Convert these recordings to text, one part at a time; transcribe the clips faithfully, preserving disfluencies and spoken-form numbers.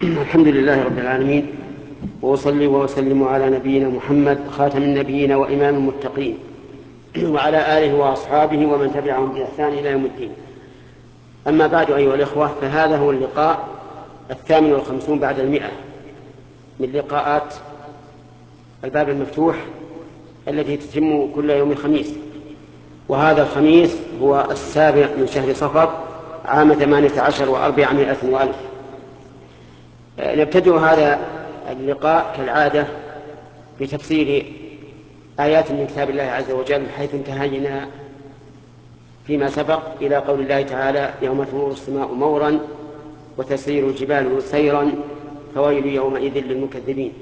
الحمد لله رب العالمين، وأصلي وأسلم على نبينا محمد خاتم النبيين وإمام المتقين، وعلى آله وأصحابه ومن تبعهم بإحسان إلى يوم الدين. أما بعد أيها الإخوة، فهذا هو اللقاء الثامن والخمسون بعد المئة من لقاءات الباب المفتوح التي تتم كل يوم خميس، وهذا الخميس هو السابع من شهر صفر عام ثمانية عشر وأربعمائة وألف. نبتدئ هذا اللقاء كالعادة بتفسير آيات من كتاب الله عز وجل، حيث انتهينا فيما سبق إلى قول الله تعالى: يوم تمور السماء مورا وتسير الجبال سيرا فويل يومئذ للمكذبين.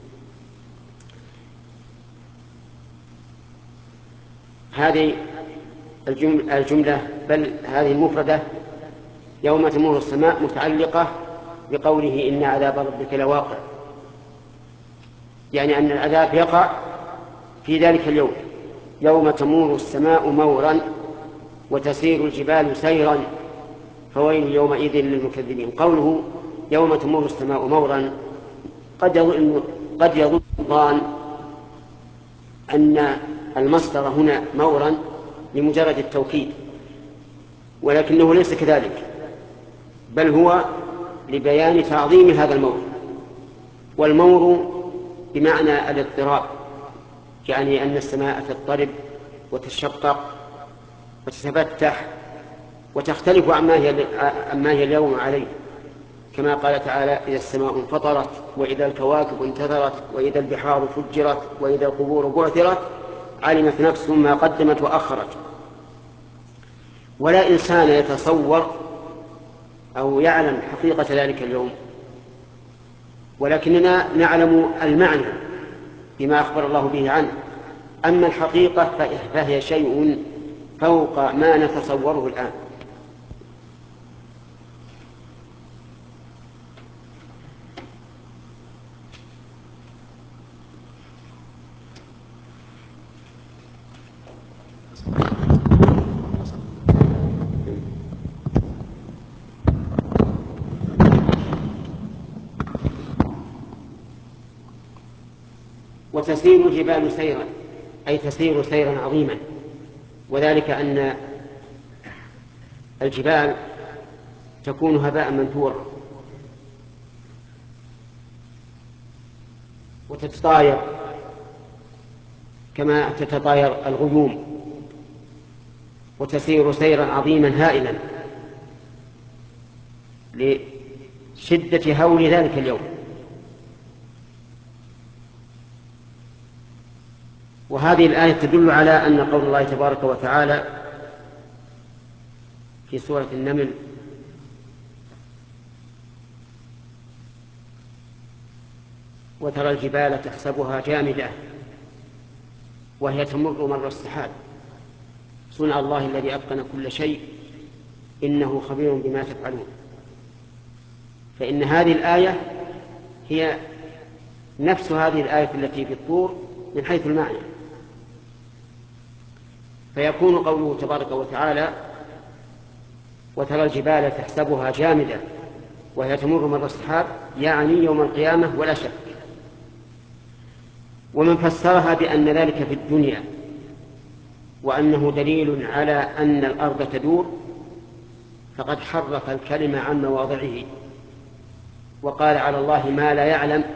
هذه الجملة بل هذه المفردة يوم تمور السماء متعلقة بقوله إن عذاب ربك لواقع، يعني أن العذاب يقع في ذلك اليوم، يوم تمور السماء مورا وتسير الجبال سيرا فويل يومئذ للمكذبين. قوله يوم تمور السماء مورا قد يظن قد يظن الظان أن المصدر هنا مورا لمجرد التوكيد، ولكنه ليس كذلك، بل هو لبيان تعظيم هذا المور. والمور بمعنى الاضطراب، يعني أن السماء تضطرب وتشقق وتتفتح وتختلف عما هي, عما هي اليوم عليه، كما قال تعالى: إذا السماء انفطرت وإذا الكواكب انتثرت وإذا البحار فجرت وإذا القبور بعثرت علمت نفس ما قدمت وأخرت. ولا إنسان يتصور أو يعلم حقيقة ذلك اليوم، ولكننا نعلم المعنى بما أخبر الله به عنه. أما الحقيقة فهي شيء فوق ما نتصوره الآن. وتسير الجبال سيرا، أي تسير سيرا عظيما، وذلك أن الجبال تكون هباء منثورا وتتطاير كما تتطاير الغيوم، وتسير سيرا عظيما هائلا لشدة هول ذلك اليوم. وهذه الآية تدل على أن قول الله تبارك وتعالى في سورة النمل: وترى الجبال تحسبها جامدة وهي تمر مر السحاب صنع الله الذي أتقن كل شيء إنه خبير بما تفعلون. فإن هذه الآية هي نفس هذه الآية التي في الطور من حيث المعنى، فيكون قوله تبارك وتعالى: وترى الجبال تحسبها جامدة وهي تمر مر السحاب، يعني يوم القيامة ولا شك. ومن فسرها بأن ذلك في الدنيا وأنه دليل على أن الأرض تدور فقد حرف الكلمة عن مواضعه وقال على الله ما لا يعلم.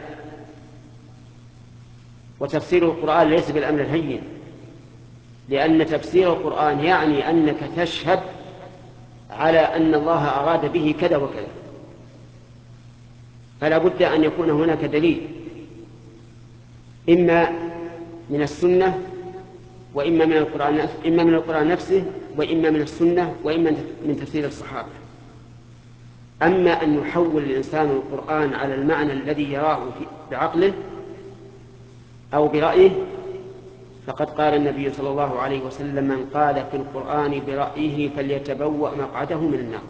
وتفسير القرآن ليس بالأمر الهين، لأن تفسير القرآن يعني أنك تشهد على أن الله أراد به كذا وكذا، فلا بد أن يكون هناك دليل إما من السنة وإما من القرآن، إما من القرآن نفسه وإما من السنة وإما من تفسير الصحابة. أما أن يحول الإنسان القرآن على المعنى الذي يراه بعقله أو برأيه، فقد قال النبي صلى الله عليه وسلم: من قال في القرآن برأيه فليتبوأ مقعده من النار.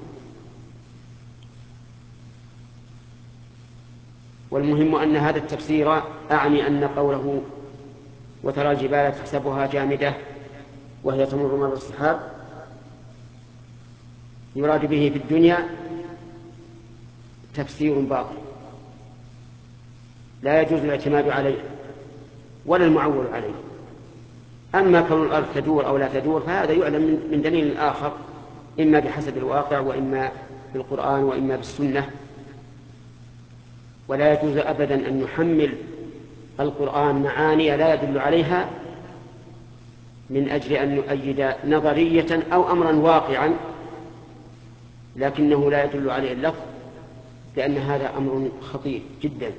والمهم أن هذا التفسير أعني أن قوله وترى الجبال تحسبها جامدة وهي تمر مر السحاب يراد به في الدنيا تفسير باطل، لا يجوز الاعتماد عليه ولا المعول عليه. أما كون الأرض تدور أو لا تدور فهذا يعلم من دليل آخر، إما بحسب الواقع وإما بالقرآن وإما بالسنة. ولا يجوز أبدا أن نحمل القرآن معاني لا يدل عليها من أجل أن نؤيد نظرية أو أمرا واقعا لكنه لا يدل عليه اللفظ، لأن هذا أمر خطير جدا.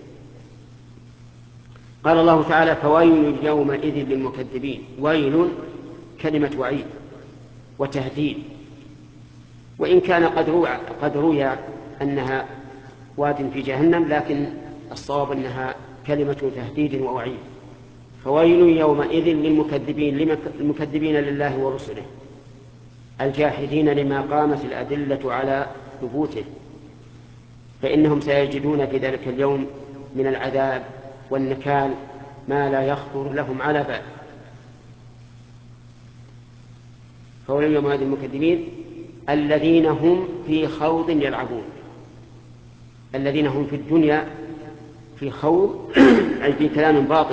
قال الله تعالى: فويل يومئذ للمكذبين. ويل كلمة وعيد وتهديد، وإن كان قد روي أنها واد في جهنم، لكن الصواب أنها كلمة تهديد ووعيد. فويل يومئذ للمكذبين، المكذبين لله ورسله الجاحدين لما قامت الأدلة على ثبوته، فإنهم سيجدون في ذلك اليوم من العذاب والنكال ما لا يخطر لهم على بال. فويل يومئذ للمكذبين الذين هم في خوض يلعبون. الذين هم في الدنيا في خوض أي في كلام باطل،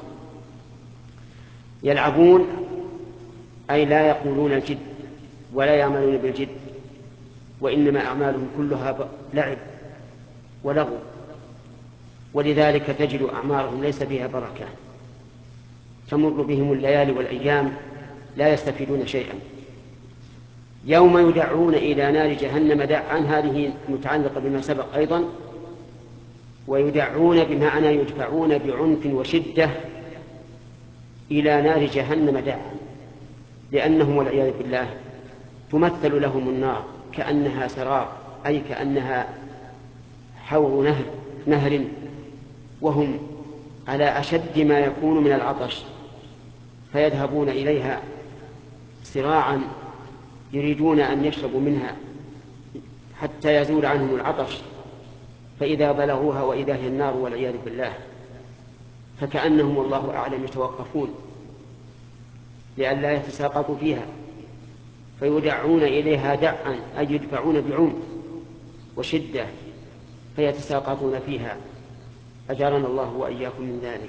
يلعبون أي لا يقولون الجد ولا يعملون بالجد، وإنما أعمالهم كلها لعب ولغو، ولذلك تجد أعمارهم ليس فيها بركة، تمر بهم الليالي والأيام لا يستفيدون شيئا. يوم يدعون إلى نار جهنم دعا، هذه متعلقة بما سبق أيضا. ويدعون بمعنى يدفعون بعنف وشدة إلى نار جهنم دعا، لأنهم والعياذ بالله تمثل لهم النار كأنها سراب، أي كأنها حوض نهر, نهر وهم على أشد ما يكون من العطش، فيذهبون إليها سراعا يريدون أن يشربوا منها حتى يزول عنهم العطش، فإذا بلغوها وإذا هي النار والعياذ بالله، فكأنهم والله أعلم يتوقفون لئلا يتساقطوا فيها، فيدعون إليها دعا أي يدفعون بعنف وشدة فيتساقطون فيها، أجارنا الله وإياكم من ذلك.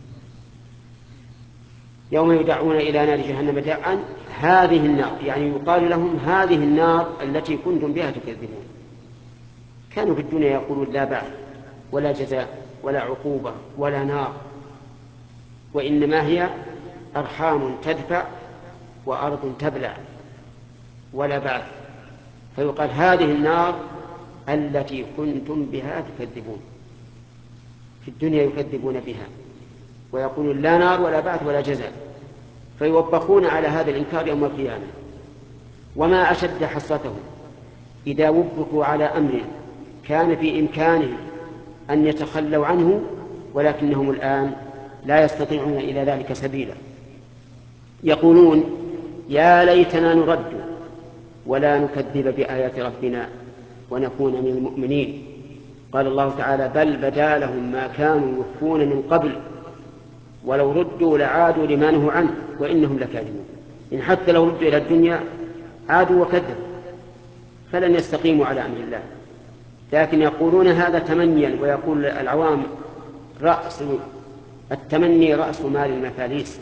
يوم يدعون إلى نار جهنم دعا، هذه النار يعني يقال لهم هذه النار التي كنتم بها تكذبون. كانوا في الدنيا يقولون لا بعث ولا جزاء ولا عقوبة ولا نار، وإنما هي أرحام تدفع وأرض تبلع ولا بعث، فيقال هذه النار التي كنتم بها تكذبون. في الدنيا يكذبون بها ويقولون لا نار ولا بعث ولا جزاء، فيوبخون على هذا الإنكار يوم القيامة. وما أشد حسرتهم إذا وبخوا على أمر كان في إمكانهم أن يتخلوا عنه، ولكنهم الآن لا يستطيعون إلى ذلك سبيلا. يقولون يا ليتنا نرد ولا نكذب بآيات ربنا ونكون من المؤمنين. قال الله تعالى بل بدا لهم ما كانوا يخفون من قبل ولو ردوا لعادوا لما نهوا عنه وإنهم لكاذبون. إن حتى لو ردوا إلى الدنيا عادوا وكذبوا، فلن يستقيموا على أمر الله. لكن يقولون هذا تمنيا، ويقول العوام رأس التمني رأس مال المفاليس.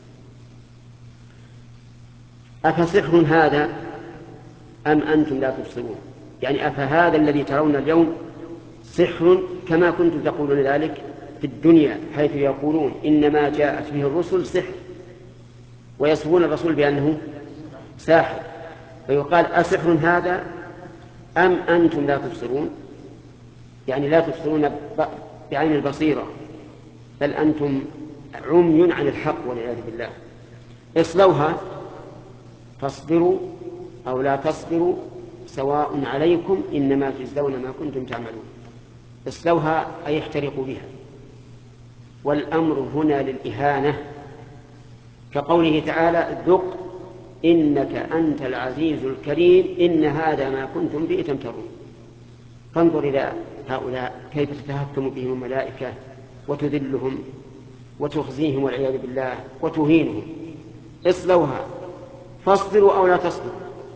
أفسحر هذا أم أنتم لا تبصرون؟ يعني أفهذا الذي ترون اليوم سحر كما كنتم تقولون ذلك في الدنيا، حيث يقولون إنما جاءت به الرسل سحر، ويصفون الرسول بأنه ساحر، فيقال أسحر هذا أم أنتم لا تبصرون؟ يعني لا تبصرون بعين البصيرة، بل أنتم عمي عن الحق والعياذ بالله. اصلوها فاصبروا أو لا تصبروا سواء عليكم إنما تجزون ما كنتم تعملون. اصلوها أي احترقوا بها، والأمر هنا للإهانة، كقوله تعالى ذق إنك أنت العزيز الكريم إن هذا ما كنتم به تمترون. فانظر إلى هؤلاء كيف تتهكم بهم الملائكة وتذلهم وتخزيهم والعياذ بالله وتهينهم. اصلوها فاصبروا أو لا تصبروا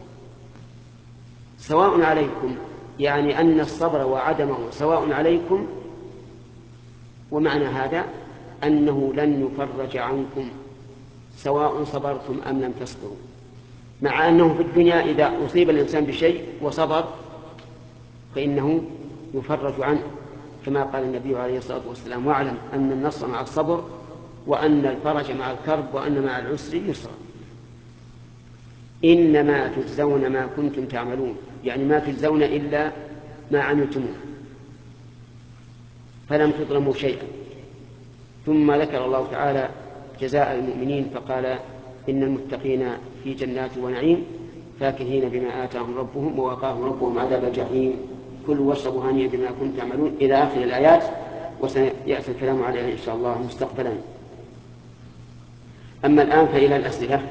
سواء عليكم، يعني أن الصبر وعدمه سواء عليكم ومعنى هذا أنه لن يفرج عنكم سواء صبرتم أم لم تصبروا، مع أنه في الدنيا إذا أصيب الإنسان بشيء وصبر فإنه يفرج عنه، كما قال النبي عليه الصلاة والسلام: واعلم أن النصر مع الصبر وأن الفرج مع الكرب وأن مع العسر يسرا. إنما تجزون ما كنتم تعملون، يعني ما تجزون إلا ما عملتموه، فلم تظلموا شيئا. ثم ذكر الله تعالى جزاء المؤمنين فقال: إن المتقين في جنات ونعيم فاكهين بما آتاهم ربهم ووقاهم ربهم عذاب الجحيم كلوا واشربوا هنيئا بما كنتم تعملون إلى آخر الآيات، وسيأتي الكلام عليها إن شاء الله مستقبلا. أما الآن فإلى الأسئلة.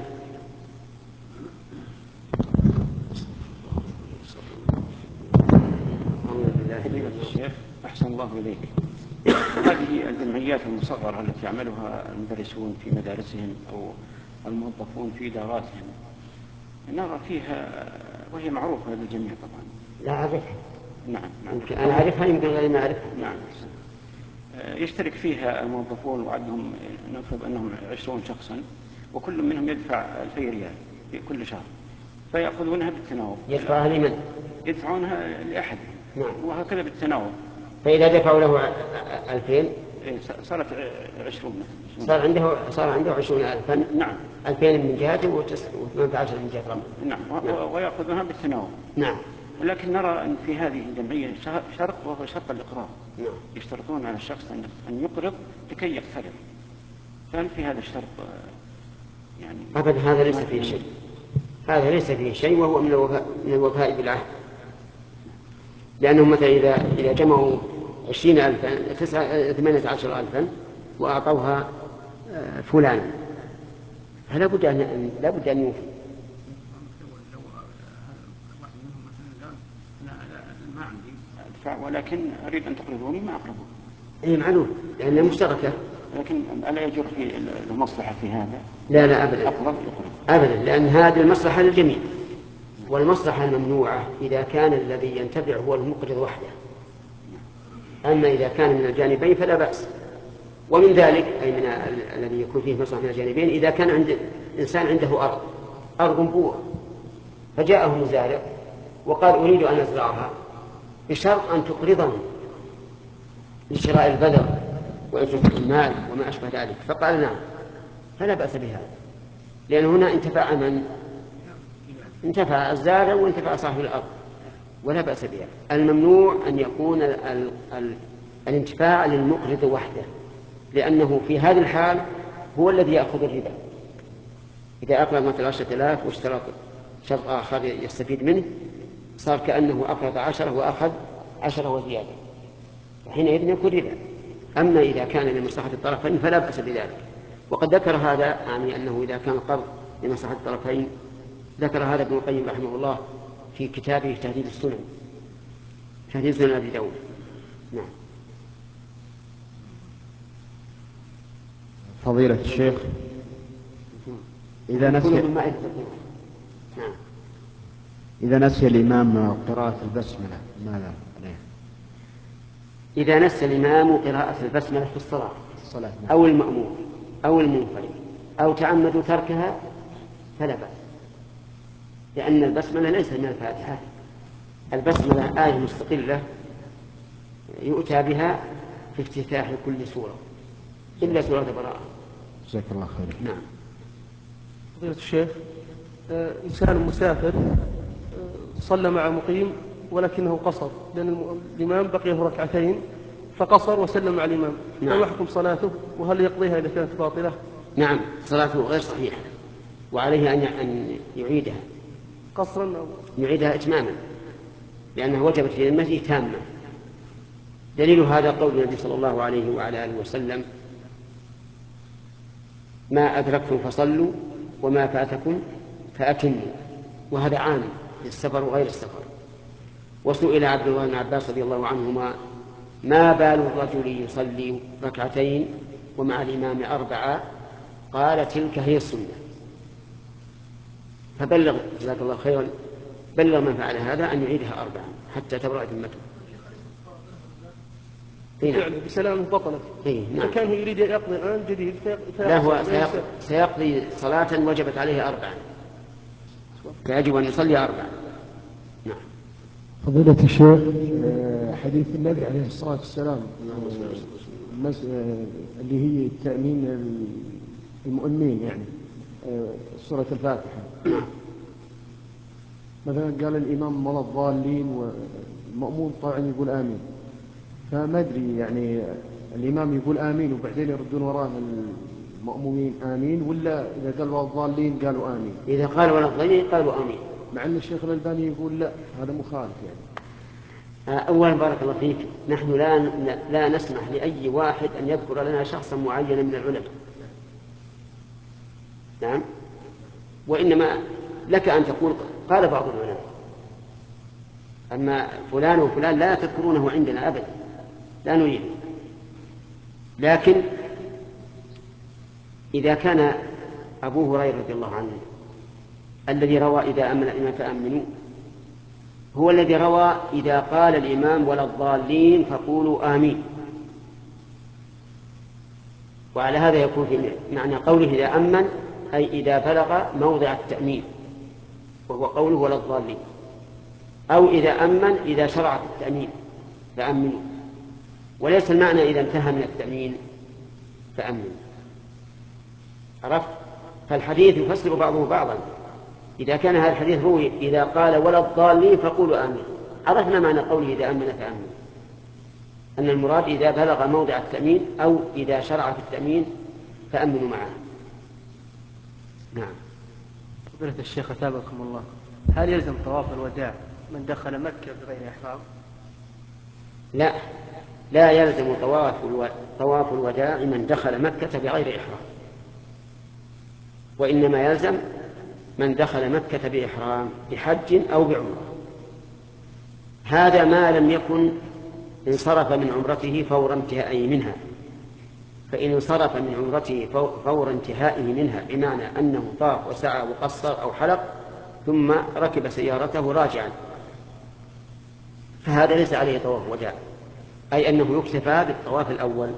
فضيلة الشيخ أحسن الله إليك، هذه الجمعيات المصغرة التي يعملها المدرسون في مدارسهم أو الموظفون في إداراتهم نرى فيها، وهي معروفة للجميع طبعا. لا أعرفها. نعم, نعم. أنا أعرفها يمكن غير ما أعرفها. نعم. يشترك فيها الموظفون وعدهم نفرض أنهم عشرون شخصا، وكل منهم يدفع ألفي ريال في كل شهر، فيأخذونها بالتناوب. يدفعها لمن؟ يدفعونها لأحد. نعم. وهكذا بالتناوب. فإذا دفعوا له ألفين صارت عشرون، صار عنده صار عنده عشرون ألفا. نعم. ألفين من جهته وثمانية عشر من جهة رمض. نعم. نعم. ويأخذونها بالتناوب. نعم. ولكن نرى أن في هذه الجمعية شرط، وهو شرط الإقراض. نعم. يشترطون على الشخص أن يقرض لكي يقترض. فهل في هذا الشرط يعني؟ أبدا، هذا ليس فيه شيء، هذا ليس فيه شيء، وهو من الوفاء من الوفاء بالعهد. لأنهم مثلا إذا إذا جمعوا عشرين ألفا تسعة ثمانية عشر ألفا وأعطوها فلان، فلا بد أن لا بد أن يوفي. ما عندي أدفع ولكن أريد أن تقرضوني ما أقرضه. إيه معلوم، لأنها مشتركة. لكن ألا يجر في المصلحة في هذا؟ لا لا أبدا. أقرض أبدا، لأن هذه المصلحة للجميع. والمصلحة الممنوعة إذا كان الذي ينتفع هو المقرض وحده، أما إذا كان من الجانبين فلا بأس. ومن ذلك أي من الذي يكون فيه مصلحة من الجانبين إذا كان عند إنسان عنده أرض أرض بور، فجاءه مزارع وقال: أريد أن أزرعها بشرط أن تقرضني لشراء البذر وإجرة المال وما أشبه ذلك، فقال: نعم، فلا بأس بهذا، لأن هنا انتفع من؟ انتفع الزارع وانتفع صاحب الأرض، ولا بأس بها. الممنوع أن يكون ال ال الانتفاع للمقرض وحده، لأنه في هذه الحال هو الذي يأخذ الربا. إذا أقرض مثل عشرة آلاف واشترط شرط آخر يستفيد منه، صار كأنه أقرض عشرة وأخذ عشرة وزيادة، وحينئذ يكون ربا. أما إذا كان لمصلحة الطرفين فلا بأس بذلك. وقد ذكر هذا، يعني أنه إذا كان القرض لمصلحة الطرفين، ذكر هذا ابن القيم رحمه الله في كتابه تهذيب السنن، تهذيب سنن أبي داود. نعم. فضيلة الشيخ، إذا نسي نعم. إذا نسي الإمام قراءة البسملة ماذا عليه؟ إذا نسي الإمام قراءة البسملة في الصلاة الصلاة أو المأموم أو المنفرد أو تعمدوا تركها فلا بأس، لأن البسملة ليس من الفاتحة. البسملة آية مستقلة يؤتى بها في افتتاح كل سورة إلا سورة براءة. جزاك الله خير. نعم. فضيلة الشيخ، آه إنسان مسافر آه صلى مع مقيم ولكنه قصر، لأن الإمام بقي له ركعتين فقصر وسلم مع الإمام. نعم. ما يحكم صلاته، وهل يقضيها إذا كانت باطلة؟ نعم، صلاته غير صحيحة، وعليه أن يعيدها قصرا أو يعيدها إتماما، لأنها وجبت في المسجد تامة. دليل هذا قول النبي صلى الله عليه وعلى آله وسلم: ما أدركتم فصلوا وما فاتكم فأتموا. وهذا عام للسفر وغير السفر. وسئل عبد الله بن عباس رضي الله عنهما: ما بال الرجل يصلي ركعتين ومع الإمام أربعة؟ قال: تلك هي السنة. فبلغ جزاك الله خيرا، بلغ من فعل هذا أن يعيدها أربعا حتى تبرأ ذمته. فعله بسلامه بطلت. نعم. فكان هو يريد يقضي الآن جديد لا، هو سيقضي, سيقضي صلاة وجبت عليه أربعا، فيجب أن يصلي أربعا. نعم. فضيلة الشيخ، حديث النبي عليه الصلاة والسلام اللي هي التأمين المؤمنين، يعني سورة الفاتحة، مثلا قال الإمام ولا الضالين والمأمون طبعا يقول آمين، فما أدري يعني الإمام يقول آمين وبعدين يردون وراه المأمومين آمين، ولا إذا قال ولا الضالين قالوا آمين؟ إذا قال ولا الضالين قالوا آمين، مع أن الشيخ الألباني يقول لا، هذا مخالف يعني. أولا بارك الله فيك، نحن لا لا نسمح لأي واحد أن يذكر لنا شخصا معينا من العلماء. نعم. وإنما لك أن تقول قال بعض العلماء، أما فلان وفلان لا تذكرونه عندنا أبدا، لا نريد. لكن إذا كان أبو هريرة رضي الله عنه الذي روى إذا أمن الإمام فأمنوا هو الذي روى إذا قال الإمام ولا الضالين فقولوا آمين، وعلى هذا يكون في معنى قوله إذا أمن أي إذا بلغ موضع التأمين، وهو قوله ولا الضالين، أو إذا أمن إذا شرع في التأمين فأمنوا، وليس المعنى إذا انتهى من التأمين فأمنوا. عرفت؟ فالحديث يفسر بعضه بعضا. إذا كان هذا الحديث روي إذا قال ولا الضالين فقولوا آمين، عرفنا معنى قوله إذا أمن فأمن، أن المراد إذا بلغ موضع التأمين أو إذا شرع في التأمين فأمنوا معه. نعم. فضيلة الشيخ أثابكم الله، هل يلزم طواف الوداع من دخل مكة بغير إحرام؟ لا، لا يلزم طواف طواف الوداع من دخل مكة بغير إحرام، وإنما يلزم من دخل مكة بإحرام بحج أو بعمرة، هذا ما لم يكن انصرف من عمرته فور انتهائه منها. فإن انصرف من عمرته فور انتهائه منها بمعنى أنه طاف وسعى وقصر أو حلق ثم ركب سيارته راجعا، فهذا ليس عليه طواف وداع، أي أنه يكتفى بالطواف الأول.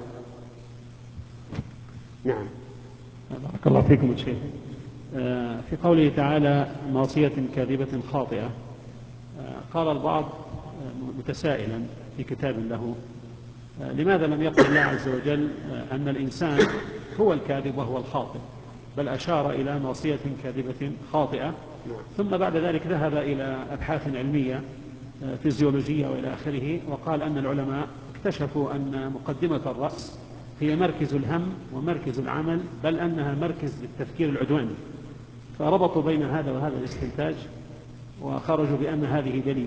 نعم. بارك الله فيكم الشيخ. في قوله تعالى ناصية كاذبة خاطئة، قال البعض متسائلا في كتاب له لماذا لم يقل الله عز وجل أن الإنسان هو الكاذب وهو الخاطئ، بل أشار إلى ناصية كاذبة خاطئة، ثم بعد ذلك ذهب إلى أبحاث علمية فيزيولوجية وإلى آخره، وقال أن العلماء اكتشفوا أن مقدمة الرأس هي مركز الهم ومركز العمل، بل أنها مركز للتفكير العدواني، فربطوا بين هذا وهذا الاستنتاج وخرجوا بأن هذه دليل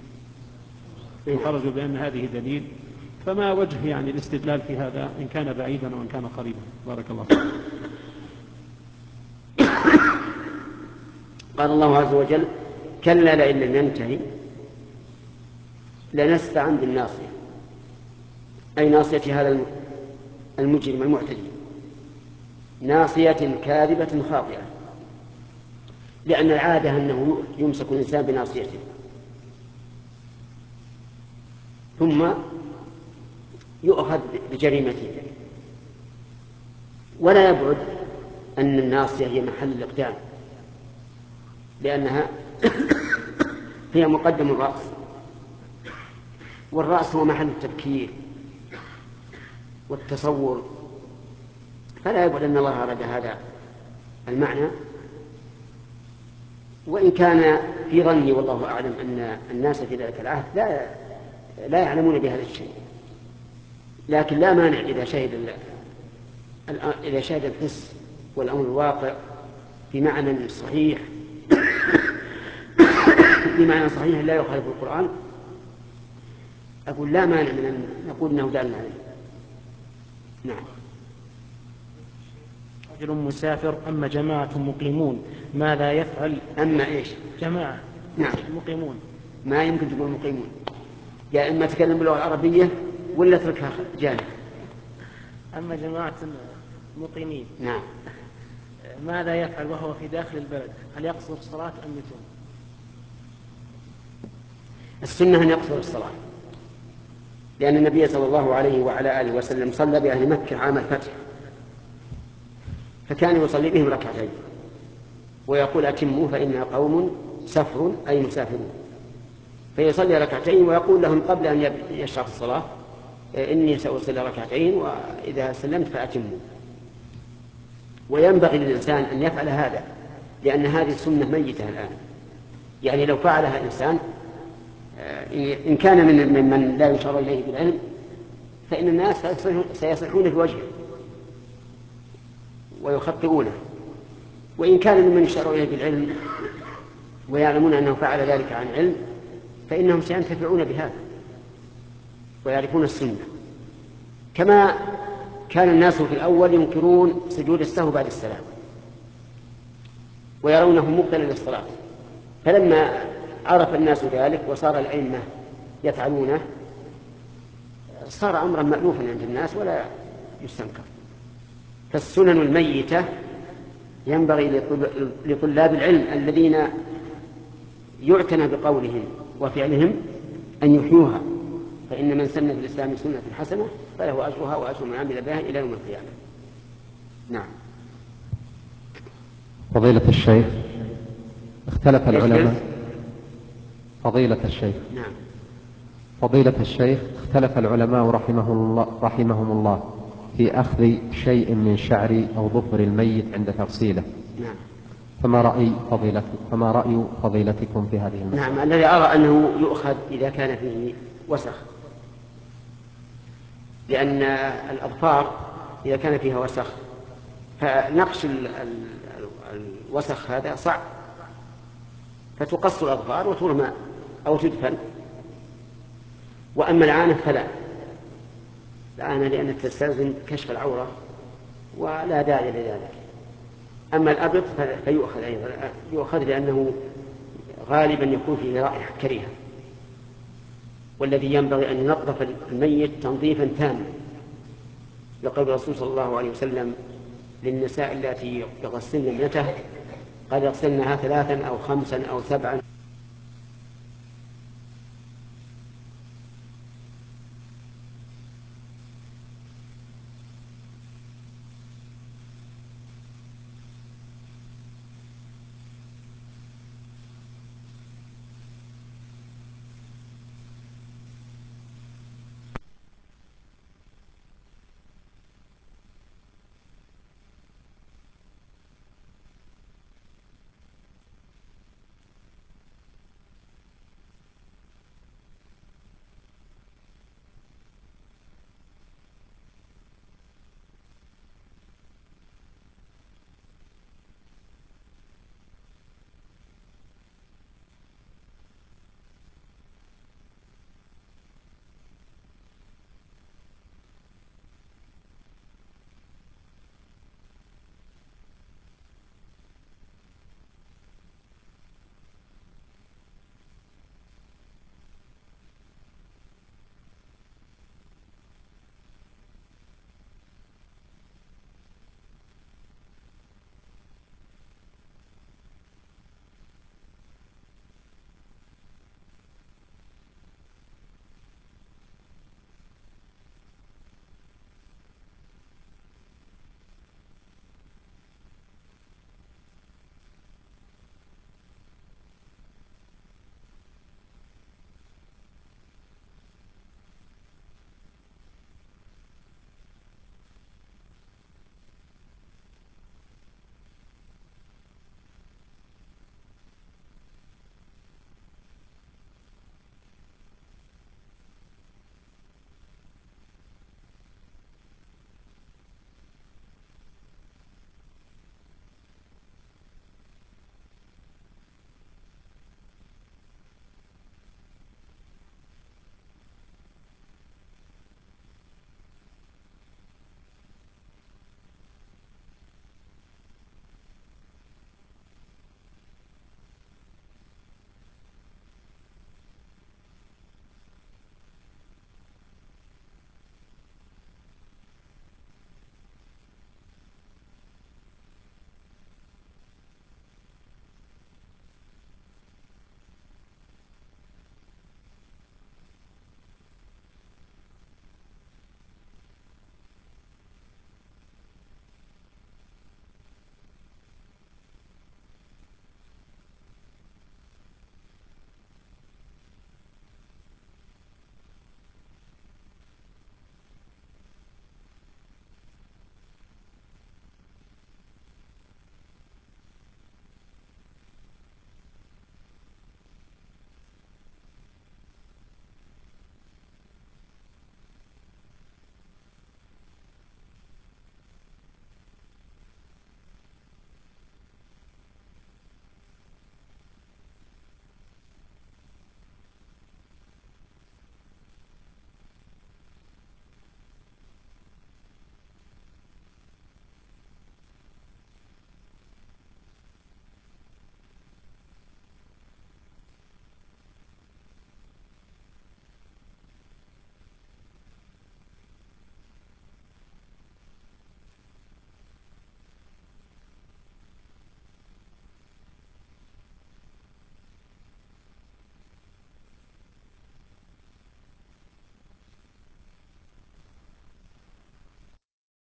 خرجوا بأن هذه دليل فما وجه يعني الاستدلال في هذا إن كان بعيدا وإن كان قريبا؟ بارك الله فيك. قال الله عز وجل كلا لئن لم ينتهي لنسفعا بالناصية، أي ناصية هذا المجرم المعتدي، ناصية كاذبة خاطئة، لأن العادة أنه يمسك الإنسان بناصيته ثم يؤخذ بجريمته، ولا يبعد أن الناصية هي محل الإقدام، لأنها هي مقدم الرأس، والرأس هو محل التفكير والتصور، فلا يبعد أن الله أراد هذا المعنى. وإن كان في ظني والله أعلم أن الناس في ذلك العهد لا لا يعلمون بهذا الشيء، لكن لا مانع إذا شهد إذا شهد الحس والأمر الواقع بمعنى صحيح بمعنى صحيح لا يخالف القرآن، أقول لا مانع من أن نقول أنه دال عليه. نعم. رجل مسافر أما جماعة مقيمون ماذا يفعل؟ أما إيش؟ جماعة. نعم. مقيمون ما يمكن تقول مقيمون، يا إما تكلم باللغة العربية ولا تركها جانب. أما جماعة مقيمين. نعم. ماذا يفعل وهو في داخل البلد؟ هل يقصر الصلاة أم يتم؟ السنة أن يقصر الصلاة، لأن النبي صلى الله عليه وعلى آله وسلم صلى بأهل مكة عام الفتح، فكان يصلي بهم ركعتين ويقول أتموا فإنها قوم سفر أي مسافرون، فيصلي ركعتين ويقول لهم قبل أن يشرع الصلاة إني سأصلي ركعتين وإذا سلمت فأتموا. وينبغي للإنسان أن يفعل هذا، لأن هذه السنة ميتة الآن. يعني لو فعلها إنسان إن كان من ممن لا يشار إليه بالعلم فإن الناس سيصيحون في وجهه ويخطئونه، وإن كان ممن يشار إليه بالعلم ويعلمون أنه فعل ذلك عن علم فإنهم سينتفعون بهذا ويعرفون السنة. كما كان الناس في الأول ينكرون سجود السهو بعد السلام ويرونه مبطلا للصلاة، فلما عرف الناس ذلك وصار الأئمة يفعلونه صار أمرا مألوفا عند الناس ولا يستنكر. فالسنن الميتة ينبغي لطلاب العلم الذين يعتنى بقولهم وفعلهم أن يحيوها، فإن من سن في الإسلام سنة حسنة فله أجرها وأجر من عمل بها إلى يوم القيامة. نعم. فضيلة الشيخ، اختلف العلماء فضيلة الشيخ نعم. فضيلة الشيخ اختلف العلماء رحمهم الله, رحمهم الله في أخذ شيء من شعر أو ظفر الميت عند تغسيله. نعم. فما رأي فضيلتكم فما رأي فضيلتكم في هذه المسألة؟ نعم، الذي أرى أنه يؤخذ إذا كان فيه وسخ، لأن الأظفار إذا كان فيها وسخ فنقش الوسخ هذا صعب، فتقص الأظفار وترمى أو تدفن. وأما العانة فلا، العانة لأنها تستلزم كشف العورة ولا داعي لذلك. أما الأبط فيؤخذ أيضا، يؤخذ لأنه غالبا يكون فيه رائحة كريهة، والذي ينبغي أن ينظف الميت تنظيفا تاما، لقول الرسول صلى الله عليه وسلم للنساء التي يغسلن ابنته قد يغسلنها ثلاثا أو خمسا أو سبعا